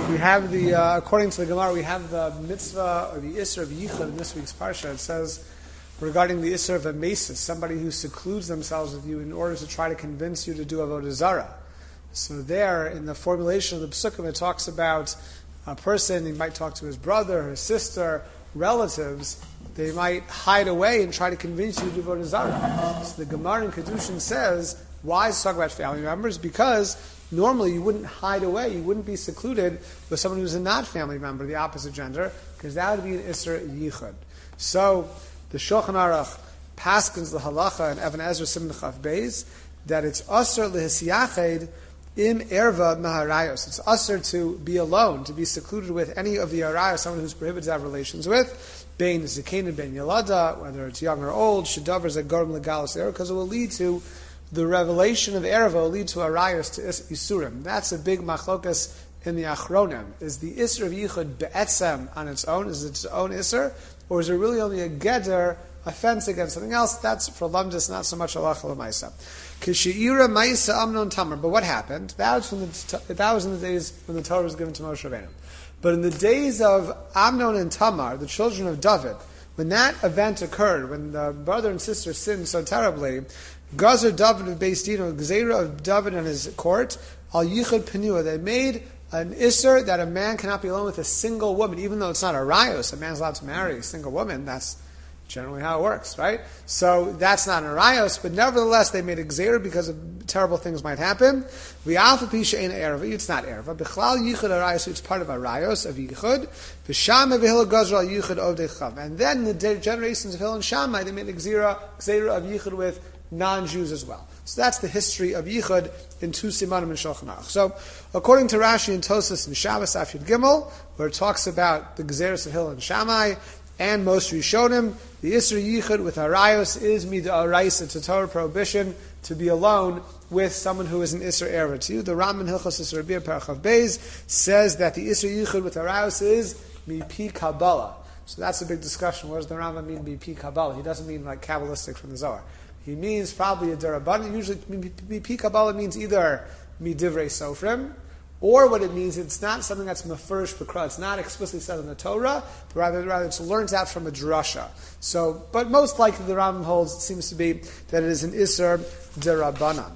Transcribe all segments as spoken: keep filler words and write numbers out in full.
We have the, uh, according to the Gemara, we have the mitzvah or the Isser of Yichud in this week's Parsha. It says regarding the Isser of a Mesis, somebody who secludes themselves with you in order to try to convince you to do Avodah Zarah. So there, in the formulation of the Psukim, it talks about a person, he might talk to his brother, his sister, relatives. They might hide away and try to convince you to do Avodah Zarah. So the Gemara in Kedushin says, why is it talking about family members? Because normally you wouldn't hide away, you wouldn't be secluded with someone who's a not family member, the opposite gender, because that would be an Isser Yichud. So the Shulchan Aruch paskins the halacha and Even Ezra Siman Chaf Beis that it's Asr Lehisyached im Erva Maharayos. It's Asr to be alone, to be secluded with any of the Arayos, someone who's prohibited to have relations with, Bein Zikain and Bein Yalada, whether it's young or old, Shedavar Zagorm Legalos Erva, because it will lead to the revelation of Erva will lead to Arayos to Isurim. That's a big machlokas in the Achronim. Is the Isser of Yichud be'etzem on its own? Is it its own Isser? Or is it really only a Geder, offense against something else? That's for Lamdus, not so much Halacha L'Maisa. Kishi'ira Maisa Amnon Tamar. But what happened? That was, from the, that was in the days when the Torah was given to Moshe Rabbeinu. But in the days of Amnon and Tamar, the children of David, when that event occurred, when the brother and sister sinned so terribly, Gazer David of Beis Din, or Gzeira of David and his court, Al Yichud Penua, they made an Isser that a man cannot be alone with a single woman, even though it's not a Rayos, a man's allowed to marry a single woman, that's generally how it works, right? So that's not an Rayos, but nevertheless they made a Gzeira because of terrible things might happen. V'alfa pisha ein erva, it's not erva. B'chlal Yichud Arayos, it's part of a Rayos, of Yichud. V'shama v'hil Gazer Al Yichud Ovdei Chav. And then the generations of Hil and Shammai, they made a Gzeira, Gzeira of Yichud with non-Jews as well. So that's the history of Yichud in two Simanim and Shulchan Aruch. So, according to Rashi and Tosas and Shabbos Afyud Gimel, where it talks about the Gezeres of Hil and Shammai, and most Rishonim, the Isra Yichud with Arayos is Mida Arais, it's a Torah prohibition to be alone with someone who is an Isra Erva to you. The Rambam Hilchos Isra Rabbi Parachav Beis says that the Isra Yichud with Arayos is Mipi Kabbalah. So that's a big discussion. What does the Rambam mean Mipi Kabbalah? He doesn't mean like Kabbalistic from the Zohar. He means probably a Darabanan. Usually, Mipi Kabbalah means either Midivrei Sofrim, or what it means, it's not something that's Mefurish B'Kra. It's not explicitly said in the Torah, but rather, rather it's learned out from a drasha. So, but most likely the Rambam holds, it seems to be, that it is an Isser Darabanan.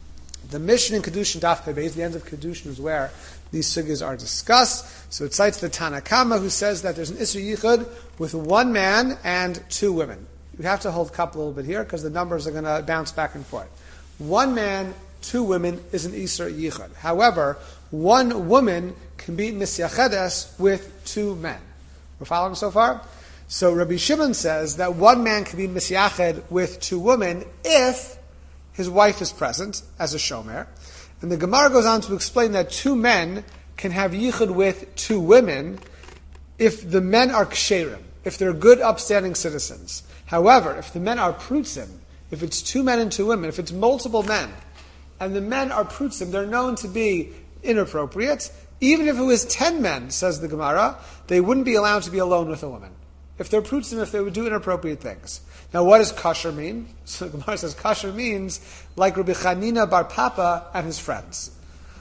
The Mishnah in Kedushin Daf Pei Beis, the end of Kedushin, is where these sugyas are discussed. So it cites the Tana Kama, who says that there's an Isser Yichud with one man and two women. You have to hold cup a little bit here because the numbers are going to bounce back and forth. One man, two women is an Isser Yichud. However, one woman can be Misyachedes with two men. We're following so far? So Rabbi Shimon says that one man can be Misyached with two women if his wife is present as a shomer. And the Gemara goes on to explain that two men can have Yichud with two women if the men are ksherim, if they're good, upstanding citizens. However, if the men are prutzim, if it's two men and two women, if it's multiple men, and the men are prutzim, they're known to be inappropriate, even if it was ten men, says the Gemara, they wouldn't be allowed to be alone with a woman. If they're prutzim, if they would do inappropriate things. Now, what does kasher mean? So the Gemara says kasher means like Rabbi Chanina Bar Papa and his friends.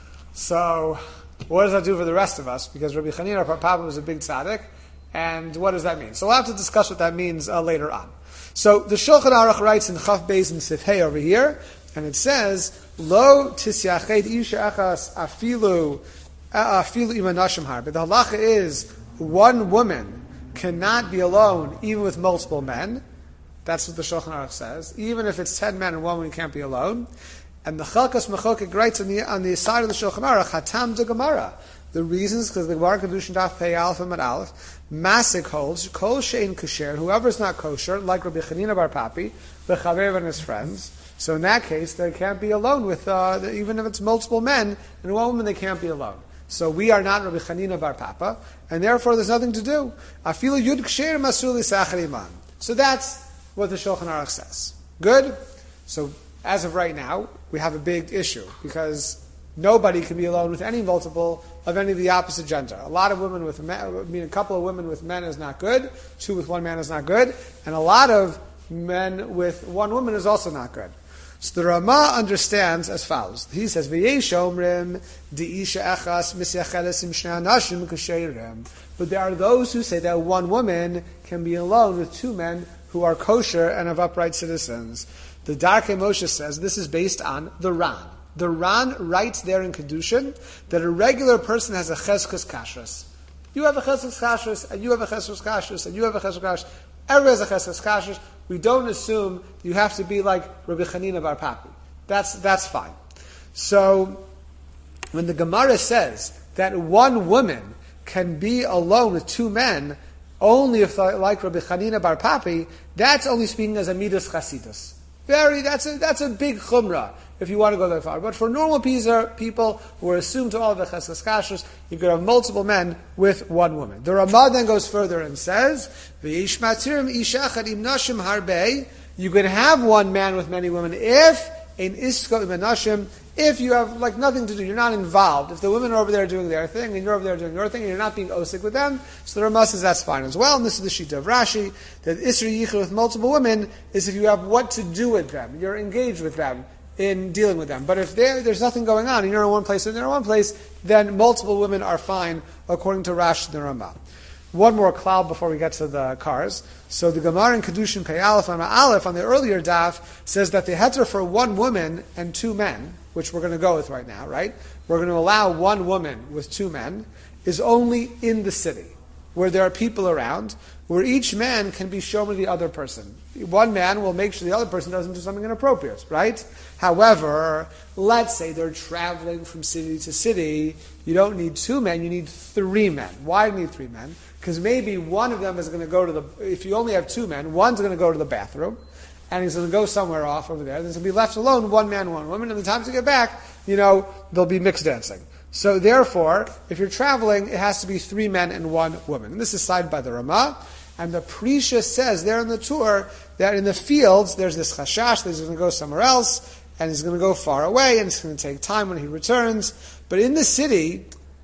So, what does that do for the rest of us? Because Rabbi Chanina Bar Papa was a big tzaddik, and what does that mean? So we'll have to discuss what that means uh, later on. So the Shulchan Aruch writes in Chaf Beis and Sifhei over here, and it says, Lo tisyached isha achas afilu afilu imanashim har. But the halacha is one woman cannot be alone even with multiple men. That's what the Shulchan Aruch says. Even if it's ten men and one woman can't be alone. And the Chalkas Mechokek writes on the on the side of the Shulchan Aruch, Hatam de Gemara. The reasons, because the Gemara Kedushin Daf Pei Aleph and Aleph, Masik holds, Kol Shein Kasher, whoever is not kosher, like Rabbi Chanina Bar Papi, the Chaver and his friends. So in that case, they can't be alone with, uh, the, even if it's multiple men, and one woman, they can't be alone. So we are not Rabbi Chanina Bar Papa, and therefore there's nothing to do. Afilu Yud Ksher Masul L'Sachar Iman. So that's what the Shulchan Aruch says. Good? So as of right now, we have a big issue, because nobody can be alone with any multiple of any of the opposite gender. A lot of women with men, I mean, a couple of women with men is not good. Two with one man is not good. And a lot of men with one woman is also not good. So the Rama understands as follows. He says, "V'yesh omrim di'isha echas misyacheles im shnei anashim kosherim." But there are those who say that one woman can be alone with two men who are kosher and of upright citizens. The Darkei Moshe says this is based on the Ran. The Ran writes there in Kedushin that a regular person has a cheskes kashrus. You have a cheskes kashrus, and you have a cheskes kashrus, and you have a cheskes kashrus. Everybody has a cheskes kashrus. We don't assume you have to be like Rabbi Chanina bar Papi. That's that's fine. So when the Gemara says that one woman can be alone with two men, only if they're like Rabbi Chanina bar Papi, that's only speaking as a midas chasidus. Very, that's a that's a big chumrah if you want to go that far. But for normal people who are assumed to all have the cheskes kashrus, you could have multiple men with one woman. The Ramah then goes further and says, "V'yish matirim isha echad im nashim harbei." You can have one man with many women if in isko im nashim, if you have like nothing to do, you're not involved. If the women are over there doing their thing and you're over there doing your thing, and you're not being osik with them, so the Ramah says that's fine as well. And this is the shita of Rashi that isra yichud with multiple women is if you have what to do with them, you're engaged with them in dealing with them. But if there's nothing going on, and you're in one place and they're in one place, then multiple women are fine, according to Rashi and the Ramah. One more cloud before we get to the cars. So the Gemara in Kedushin Pei Aleph on Aleph on the earlier daf says that the heter for one woman and two men, which we're going to go with right now, right? We're going to allow one woman with two men, is only in the city, where there are people around, where each man can be shown to the other person. One man will make sure the other person doesn't do something inappropriate, right? However, let's say they're traveling from city to city, you don't need two men, you need three men. Why do you need three men? Because maybe one of them is going to go to the, if you only have two men, one's going to go to the bathroom, and he's going to go somewhere off over there, then he's going to be left alone, one man, one woman, and the time to get back, you know, there'll be mixed dancing. So therefore, if you're traveling, it has to be three men and one woman. And this is cited by the Ramah. And the Prisha says there in the tour that in the fields, there's this chashash that he's going to go somewhere else, and he's going to go far away, and it's going to take time when he returns. But in the city,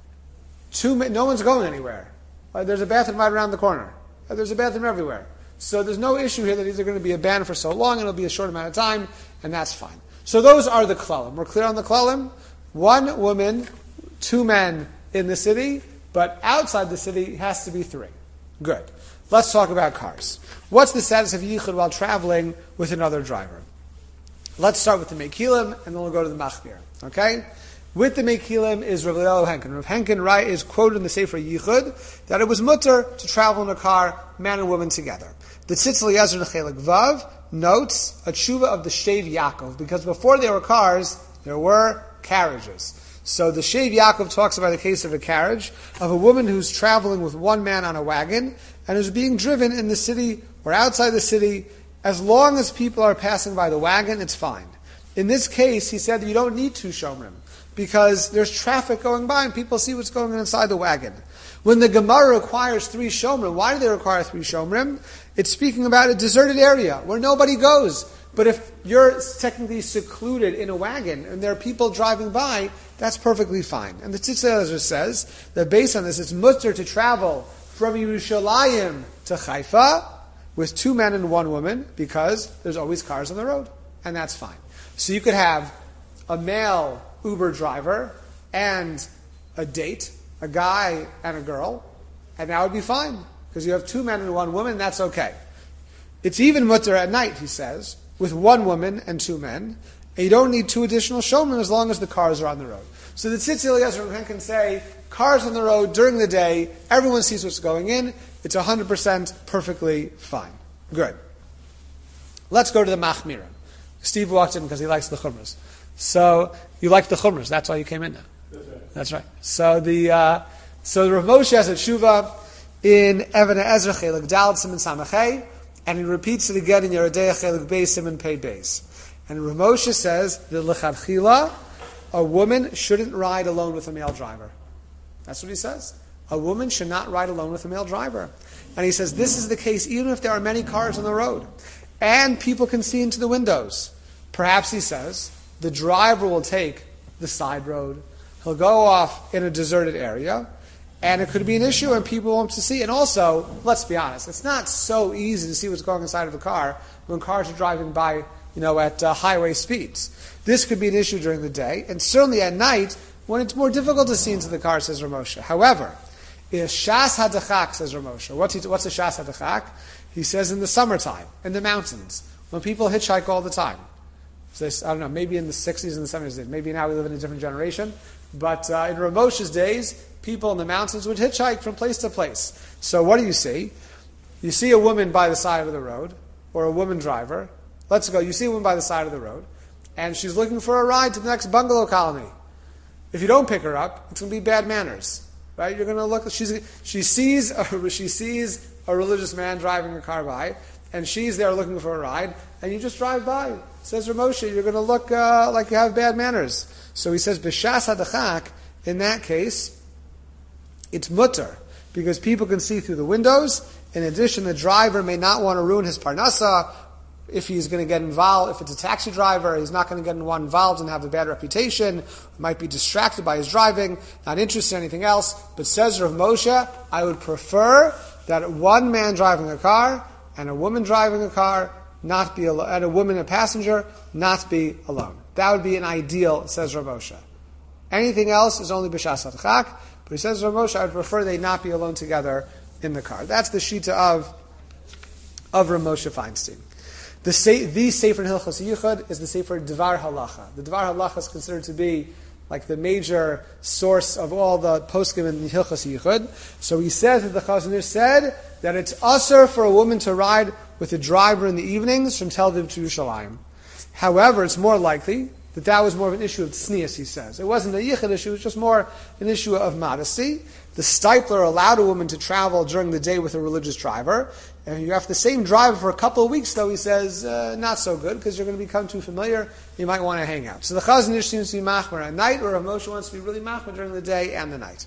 two men, no one's going anywhere. Uh, there's a bathroom right around the corner. Uh, there's a bathroom everywhere. So there's no issue here that these are going to be abandoned for so long, and it'll be a short amount of time, and that's fine. So those are the klalim. We're clear on the klalim? One woman, two men in the city, but outside the city has to be three. Good. Let's talk about cars. What's the status of yichud while traveling with another driver? Let's start with the Mekilim, and then we'll go to the Machmir. Okay? With the Mekilim is Rav Lelo Henkin. Rav Henkin right, is quoted in the Sefer Yichud that it was mutter to travel in a car, man and woman together. The Tzitz Eliezer Nechelik Vav notes a tshuva of the Shev Yaakov, because before there were cars, there were carriages. So the Shev Yaakov talks about the case of a carriage, of a woman who's traveling with one man on a wagon, and is being driven in the city or outside the city. As long as people are passing by the wagon, it's fine. In this case, he said that you don't need two shomrim, because there's traffic going by and people see what's going on inside the wagon. When the Gemara requires three shomrim, why do they require three shomrim? It's speaking about a deserted area where nobody goes. But if you're technically secluded in a wagon and there are people driving by, that's perfectly fine. And the Tzitz Eliezer says that based on this, it's mutter to travel from Yerushalayim to Haifa with two men and one woman, because there's always cars on the road, and that's fine. So you could have a male Uber driver and a date, a guy and a girl, and that would be fine, because you have two men and one woman, that's okay. It's even mutter at night, he says, with one woman and two men, and you don't need two additional showmen as long as the cars are on the road. So the Tzitz Eliezer can say, cars on the road during the day, everyone sees what's going in, it's one hundred percent perfectly fine. Good. Let's go to the Machmira. Steve walked in because he likes the Chumras. So, you like the Chumras, that's why you came in now. That's right. That's right. So the, uh, so the Rav Moshe has a tshuva in Even Ezra Chelik Daled Siman Samachay, and he repeats it again in Yerodei Chelik Beis Siman Pei Beis. And Rav Moshe says that L'chadchila, a woman shouldn't ride alone with a male driver. That's what he says. A woman should not ride alone with a male driver. And he says this is the case even if there are many cars on the road. And people can see into the windows. Perhaps, he says, the driver will take the side road. He'll go off in a deserted area. And it could be an issue and people won't to see. And also, let's be honest, it's not so easy to see what's going inside of a car when cars are driving by you know, at uh, highway speeds. This could be an issue during the day, and certainly at night, when it's more difficult to see into the car, says Ramosha. However, is Shas Hadachak, says Ramosha. What's, he, what's a Shas Hadachak? He says in the summertime, in the mountains, when people hitchhike all the time. So I don't know, maybe in the sixties and the seventies, maybe now we live in a different generation, but uh, in Ramosha's days, people in the mountains would hitchhike from place to place. So what do you see? You see a woman by the side of the road, or a woman driver. Let's go. You see a woman by the side of the road, and she's looking for a ride to the next bungalow colony. If you don't pick her up, it's going to be bad manners, right? You're going to look. She's, she sees a, she sees a religious man driving a car by, and she's there looking for a ride, and you just drive by. Says Ramosha, you're going to look uh, like you have bad manners. So he says, b'shas hadachak. In that case, it's mutter, because people can see through the windows. In addition, the driver may not want to ruin his parnasa. If he's going to get involved, if it's a taxi driver, he's not going to get involved and have a bad reputation. Might be distracted by his driving, not interested in anything else. But says Rav Moshe, I would prefer that one man driving a car and a woman driving a car not be alone, and a woman, a passenger, not be alone. That would be an ideal, says Rav Moshe. Anything else is only b'shas hadachak. But he says, Rav Moshe, I would prefer they not be alone together in the car. That's the shita of of Rav Moshe Feinstein. The, the Sefer in Hilchos Yichud is the Sefer Dvar Halacha. The Dvar Halacha is considered to be like the major source of all the poskim in Hilchos Yichud. So he says that the Chazon Ish said that it's usher for a woman to ride with a driver in the evenings from Tel Aviv to Yerushalayim. However, it's more likely that that was more of an issue of tznius, he says. It wasn't a yichud issue, it was just more an issue of modesty. The Stipler allowed a woman to travel during the day with a religious driver. And you have the same driver for a couple of weeks, though, he says, uh, not so good, because you're going to become too familiar, you might want to hang out. So the Chazon Ish seems to be machmer at night, or Rav Moshe wants to be really machmer during the day and the night.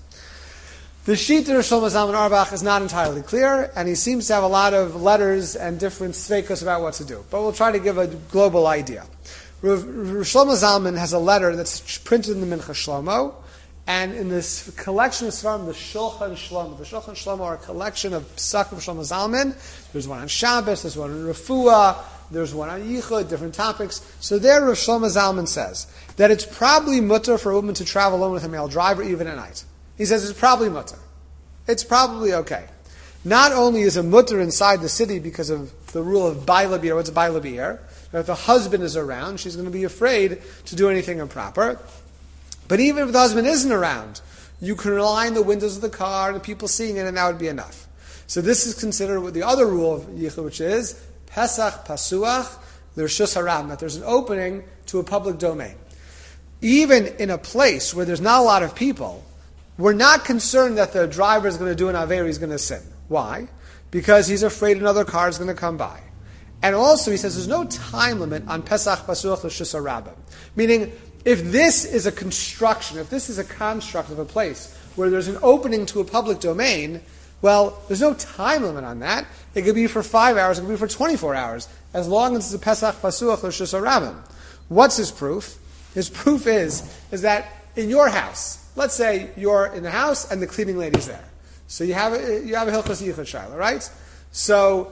The Shita of Shlomo Zalman Auerbach is not entirely clear, and he seems to have a lot of letters and different sveikus about what to do. But we'll try to give a global idea. Rav Shlomo Zalman has a letter that's printed in the Mincha Shlomo, and in this collection of Svarim, the Shulchan Shlomo. The Shulchan Shlomo are a collection of Psakim of Shlomo Zalman. There's one on Shabbos, there's one on Refuah, there's one on Yichud, different topics. So there Rav Shlomo Zalman says that it's probably mutter for a woman to travel alone with a male driver even at night. He says it's probably mutter. It's probably okay. Not only is a mutter inside the city because of the rule of Baila Bir, what's Baila Bir? If the husband is around, she's going to be afraid to do anything improper. But even if the husband isn't around, you can line the windows of the car and people seeing it, and that would be enough. So this is considered what the other rule of Yichud, which is Pesach Pasuach L'Reshus Haram, that there's an opening to a public domain. Even in a place where there's not a lot of people, we're not concerned that the driver is going to do an Aveira, he's going to sin. Why? Because he's afraid another car is going to come by. And also, he says there's no time limit on Pesach Pasuach L'Reshus Harabim. Meaning, if this is a construction, if this is a construct of a place where there's an opening to a public domain, well, there's no time limit on that. It could be for five hours, it could be for twenty-four hours, as long as it's a Pesach Pasuach L'Reshus Harabim. What's his proof? His proof is, is that in your house, let's say you're in the house and the cleaning lady's there. So you have a, you have a Hilchos Yichud Shaila, right? So,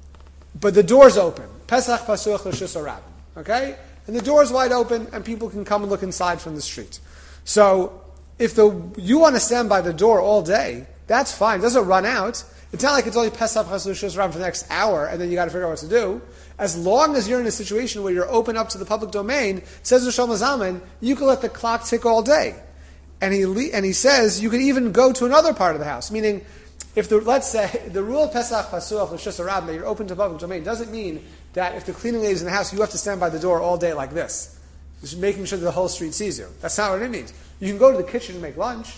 but the door's open. Pesach Pasuach L'Reshus Harabim. Okay? And the door's wide open and people can come and look inside from the street. So, if the you want to stand by the door all day, that's fine. It doesn't run out. It's not like it's only Pesach Pasuach L'Reshus Harabim for the next hour and then you got to figure out what to do. As long as you're in a situation where you're open up to the public domain, says Rosh Hashanah, you can let the clock tick all day. And he and he says you can even go to another part of the house. Meaning, if the let's say the rule of Pesach Pasuach L'Reshus Harabim that you're open to public domain doesn't mean that if the cleaning lady's in the house, you have to stand by the door all day like this, just making sure that the whole street sees you. That's not what it means. You can go to the kitchen and make lunch.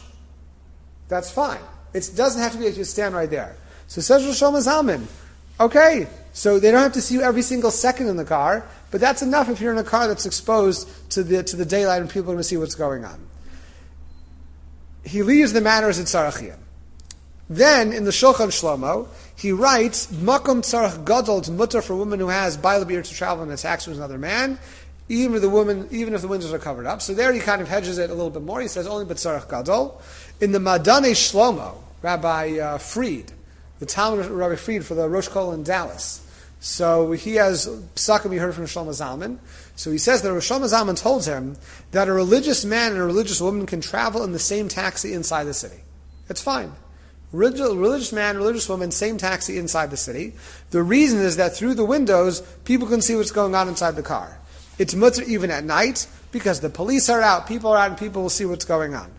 That's fine. It doesn't have to be that you stand right there. So says Rosh Hashanah, okay, so they don't have to see you every single second in the car, but that's enough if you're in a car that's exposed to the to the daylight and people are going to see what's going on. He leaves the matters at Tzarachiyah. Then, in the Shulchan Shlomo, he writes, Makom tzarach gadol, it's mutter for a woman who has Baila Bir to travel and attacks with another man, even if the woman, even if the windows are covered up. So there he kind of hedges it a little bit more. He says only but tzarach gadol. In the Madane Shlomo, Rabbi uh, Fried, the Talmud Rabbi Fried for the Rosh Kol in Dallas, So he has psakim he heard from Shlomo Zalman. So he says that Shlomo Zalman told him that a religious man and a religious woman can travel in the same taxi inside the city. It's fine. Religious man, religious woman, same taxi inside the city. The reason is that through the windows, people can see what's going on inside the car. It's mutter even at night, because the police are out, people are out, and people will see what's going on.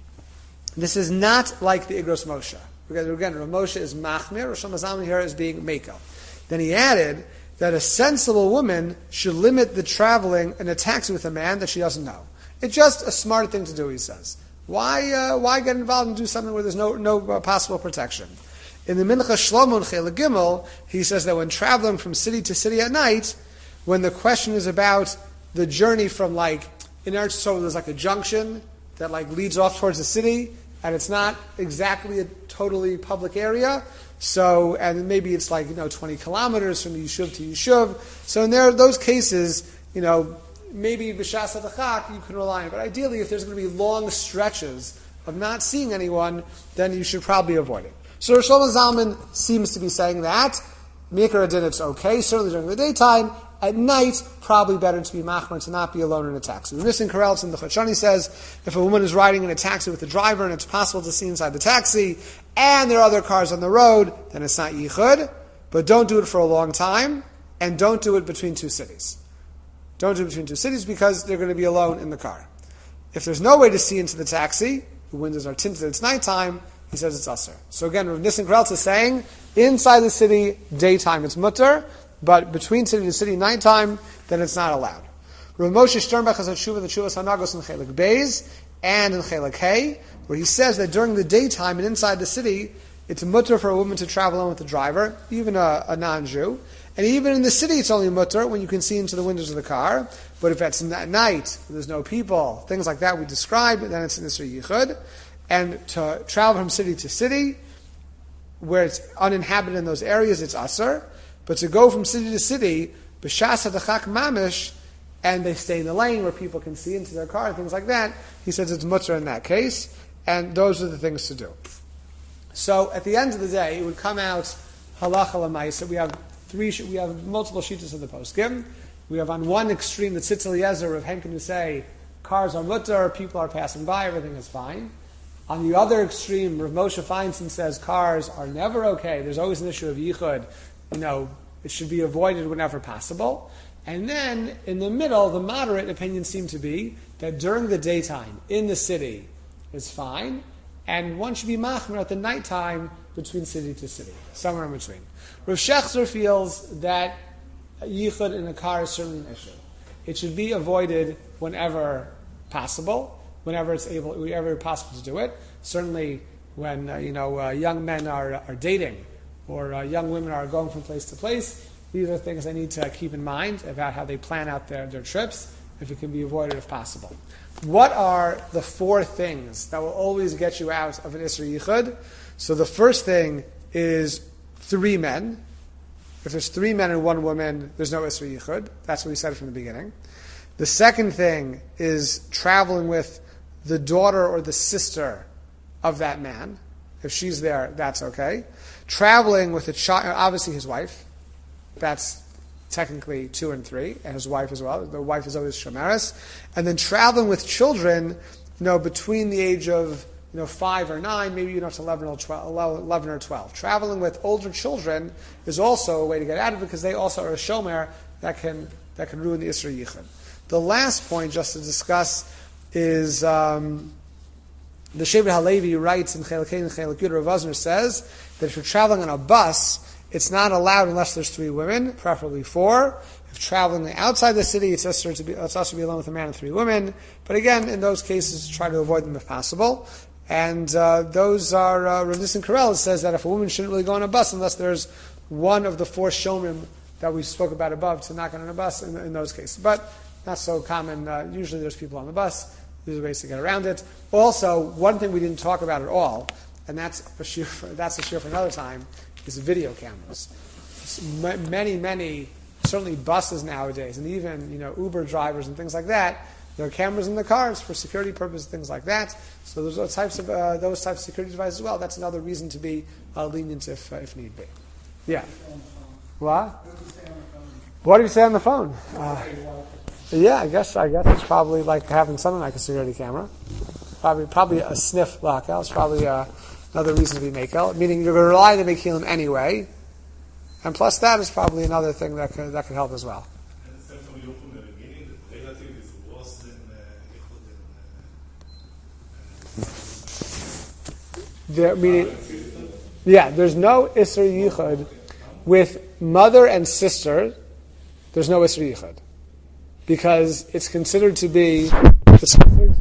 This is not like the Igros Moshe. Because again, Rav Moshe is machmir, Rosh Hashanah here is being mekel. Then he added that a sensible woman should limit the traveling in a taxi with a man that she doesn't know. It's just a smart thing to do, he says. Why uh, why get involved and do something where there's no no uh, possible protection? In the Mincha Shlomo and Chela Gimel, he says that when traveling from city to city at night, when the question is about the journey from like, in Eretz Yisrael there's like a junction that like leads off towards the city, and it's not exactly a totally public area. So, and maybe it's like, you know, twenty kilometers from Yishuv to Yishuv. So in there, those cases, you know, maybe B'shas HaDachak you can rely on. But ideally, if there's going to be long stretches of not seeing anyone, then you should probably avoid it. So Rosh Shlomo Zalman seems to be saying that. Mikra Adin, it's okay, certainly during the daytime. At night, probably better to be machmer, to not be alone in a taxi. Nissim Karelitz in the Chachani says, if a woman is riding in a taxi with a driver and it's possible to see inside the taxi, and there are other cars on the road, then it's not yichud, but don't do it for a long time, and don't do it between two cities. Don't do it between two cities because they're going to be alone in the car. If there's no way to see into the taxi, the windows are tinted, it's nighttime, he says it's usher. So again, Rav Nissim Karelitz is saying, inside the city, daytime it's mutter, but between city to city, nighttime, then it's not allowed. Rav Moshe Sternbach has a tshuva, the tshuva Sanagos in Chelik Beis and in Chelik Hey, where he says that during the daytime and inside the city, it's mutter for a woman to travel alone with the driver, even a, a non-Jew. And even in the city, it's only mutter when you can see into the windows of the car. But if it's at night, there's no people, things like that we described, then it's an Isra Yichud. And to travel from city to city, where it's uninhabited in those areas, it's asr. But to go from city to city, b'shas hadachak mamish, and they stay in the lane where people can see into their car and things like that, he says it's mutter in that case, and those are the things to do. So at the end of the day, it would come out halacha l'maisa. We have three, we have multiple shittas of the poskim. We have on one extreme the Tzitz Eliezer of Henkin who say cars are mutter, people are passing by, everything is fine. On the other extreme, Rav Moshe Feinstein says cars are never okay. There's always an issue of yichud. You know, it should be avoided whenever possible. And then, in the middle, the moderate opinions seem to be that during the daytime, in the city, is fine, and one should be machmer at the nighttime between city to city, somewhere in between. Rav Shechzer feels that yichud in a car is certainly an issue. It should be avoided whenever possible, whenever it's able, whenever possible to do it. Certainly, when uh, you know uh, young men are are dating, or uh, young women are going from place to place, these are things they need to keep in mind about how they plan out their, their trips, if it can be avoided if possible. What are the four things that will always get you out of an Isra Yichud? So the first thing is three men. If there's three men and one woman, there's no Isra Yichud. That's what we said from the beginning. The second thing is traveling with the daughter or the sister of that man. If she's there, that's okay. Traveling with a child, obviously his wife, that's technically two and three, and his wife as well. The wife is always shomeres. And then traveling with children, you know, between the age of you know five or nine, maybe you know to eleven or twelve, eleven or twelve. Traveling with older children is also a way to get out of it because they also are a shomer that can that can ruin the Isra Yichud. The last point, just to discuss, is. Um, The Shevet HaLevi writes in Chelik Hey and Chelik Yud, Rav Wosner says that if you're traveling on a bus, it's not allowed unless there's three women, preferably four. If traveling outside the city, it's also to be, it's also to be alone with a man and three women. But again, in those cases, try to avoid them if possible. And uh, those are, uh, Rav Nissim Karelitz says that if a woman shouldn't really go on a bus unless there's one of the four shomim that we spoke about above to not go on a bus in, in those cases. But not so common. Uh, usually there's people on the bus. There's ways to get around it. Also, one thing we didn't talk about at all, and that's a shear for, that's a shear for another time, is video cameras. M- many, many, certainly buses nowadays, and even you know Uber drivers and things like that, there are cameras in the cars for security purposes, things like that. So there's those types of uh, those types of security devices as well. That's another reason to be uh, lenient if uh, if need be. Yeah. What? What do you say on the phone? Uh, yeah, I guess I guess it's probably like having something like a security camera. Probably probably a sniff lockout. It's probably uh, another reason to be makel, meaning you're going to rely on the mekilim anyway. And plus that is probably another thing that could, that could help as well. There, meaning, yeah, there's no Isser Yichud with mother and sister. There's no Isser Yichud because it's considered to be it's considered